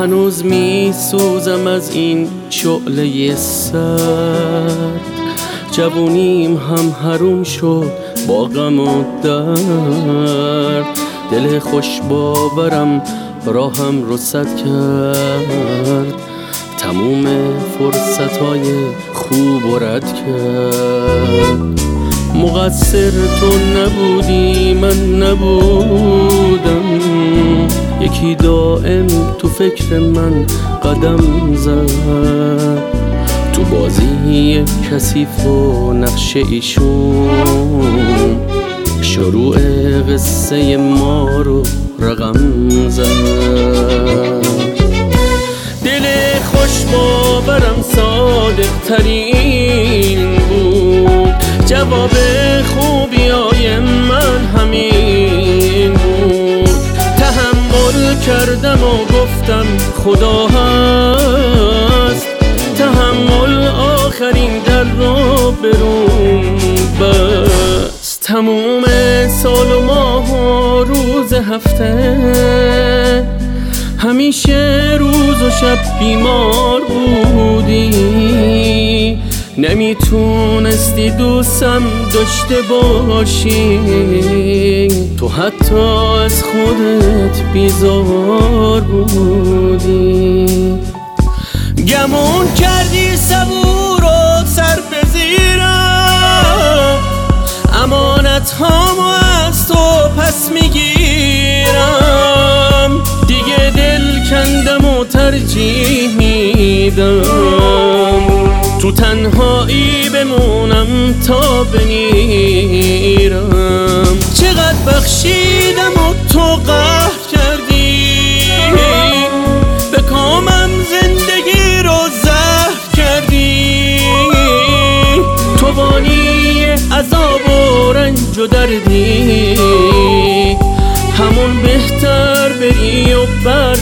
هنوز می سوزم از این شعله سرد. جوونیم هم حروم شد با غم و درد. دل خوش باورم راهم رصد کرد، تموم فرصتای خوب و رد کرد. مقصر تو نبودی من نبودم، یکی دائم تو فکر من قدم زد. تو بازی کثیف و نقش ایشون شروع قصه ما رو رقم زد. دل خوش باورم صادق ترین بود، جواب خوبیای من همین بود. تحمل کردم و گفتم خدا هست، تحمل آخرین در رو بروم بس. تموم سال و ماه و روز هفته همیشه روز و شب بیمار بودی. نمیتونستی دوستم داشته باشی، تو حتی از خودت بیزار بودی. گمون کردی صبور و سر بزیرم، امانت هامو از تو پس میگیرم. دیگه دل کندم و ترجیح میدم تو تنهایی بمونم تا بمیرم. چقدر بخشیدم و تو قهر کردی، به کامم زندگی رو زهر کردی. تو بانی عذاب و رنج و دردی، همون بهتر بری و بر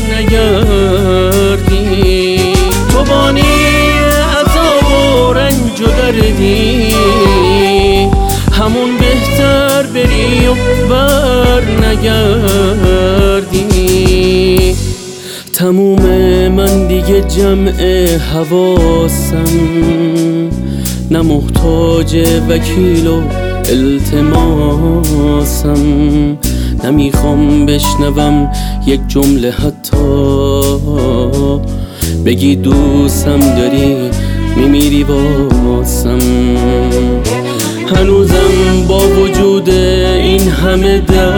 نگردی. تو بانی عذاب و رنج و دردی، همون بهتر بری و بر نگردی. تموم من دیگه جمع حواسم، نه محتاج وکیل و التماسم. نمیخوام بشنوم یک جمله حتی بگی دوستم داری میمیری واسم. هنوزم با وجود این همه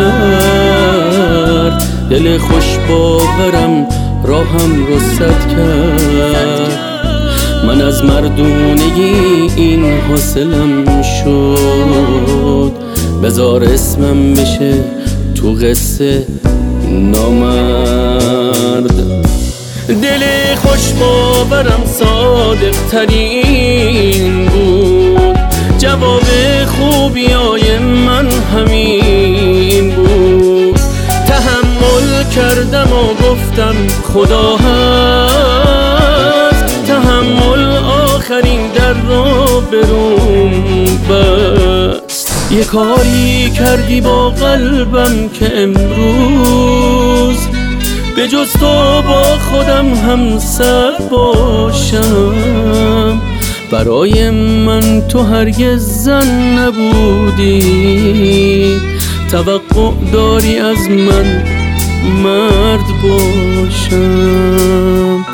درد، دل خوش باورم راهم رصد کرد. من از مردونگی این حاصلم شد، بذار اسمم بشه تو قصه نامرد. دل خوش باورم صادق ترین بود، جواب خوبیای من همین بود. تحمل کردم و گفتم خدا هست، تحمل آخرین در رو بروم بس. یه کاری کردی با قلبم که امروز به جز تو با خودم همسر باشم. برای من تو هرگز زن نبودی، توقع داری از من مرد باشم.